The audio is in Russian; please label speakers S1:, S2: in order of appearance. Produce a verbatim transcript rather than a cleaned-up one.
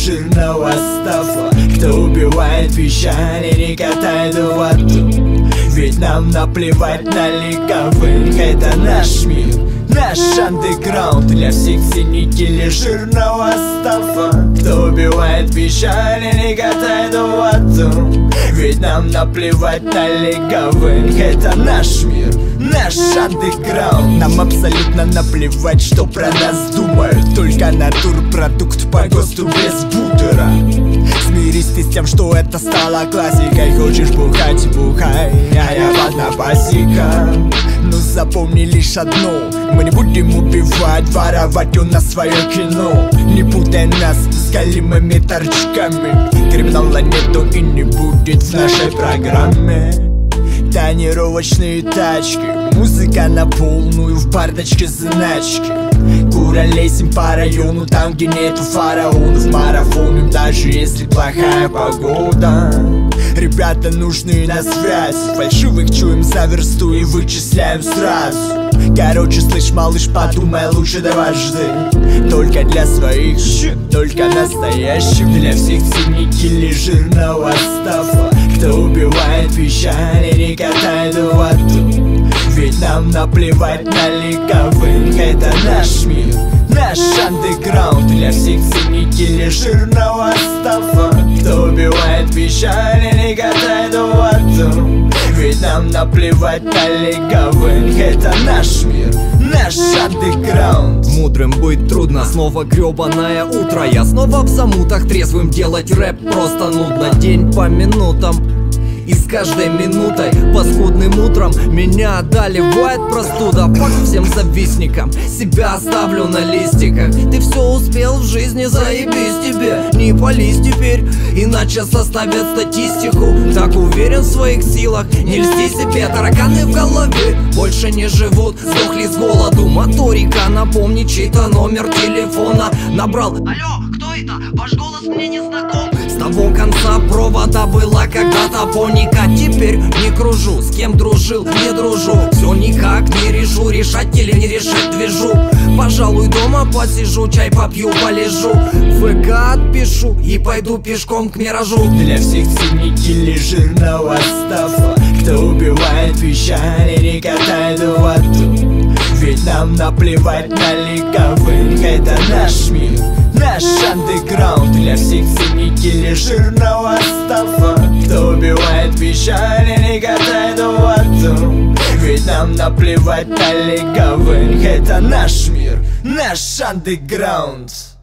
S1: жирного стафа, кто убивает печаль и не катает в аду. Ведь нам наплевать на лиговых, это наш мир, наш андеграунд. Для всех ценителей жирного стафа, кто убивает печаль и не катает в аду. Ведь нам наплевать на лиговых, это наш мир, наш андеграунд. Нам абсолютно наплевать, что про нас думают. Только натурпродукт по ГОСТу без бутера. Смирись ты с тем, что это стало классикой. Хочешь бухать, бухай, а я однопасика. Но запомни лишь одно: мы не будем убивать, воровать у нас свое кино. Не путай нас с голимыми торчками. Криминала нету и не будет в нашей программе. Тонировочные тачки, музыка на полную, в бардачке значки. Куролесим по району, там где нету фараонов. Марафоним, даже если плохая погода. Ребята нужны на связь, фальшивых чуем за версту и вычисляем сразу. Короче, слышь, малыш, подумай лучше дважды. Только для своих, только настоящих. Для всех ценителей жирного стафа, кто убивает печаль и не катает в аду. Ведь нам наплевать на лиговых, это наш мир, наш андеграунд. Для всех ценителей жирного стафа, кто убивает печаль и не катает в аду. Ведь нам наплевать на лиговых, это наш мир, наш андеграунд.
S2: Мудрым быть трудно, снова гребаное утро. Я снова в замутах, трезвым делать рэп просто нудно. День по минутам, и с каждой минутой, паскудным утром, меня одолевает простуда. Фак всем завистникам, себя оставлю на листиках. Ты все успел в жизни, заебись тебе. Не пались теперь, иначе составят статистику. Так уверен в своих силах, не льсти себе. Тараканы в голове больше не живут, сдохли с голоду. Моторика, напомни чей-то номер телефона. Набрал: алло, кто это? Ваш голос мне не знаком. С того конца провода была когда-то поника. Теперь не кружу, с кем дружил, не дружу. Все никак не решу, решать или не решать движу. Пожалуй, дома посижу, чай попью, полежу. ВК отпишу и пойду пешком к миражу.
S1: Для всех ценителей жирного стафа, кто убивает печаль и не катает в аду. Ведь нам наплевать на лиговых, это наш мир, наш андеграунд. Для всех ценителей жирного стафа, кто убивает печаль и не катает в аду. Ведь нам наплевать на лиговых, это наш мир, наш андеграунд.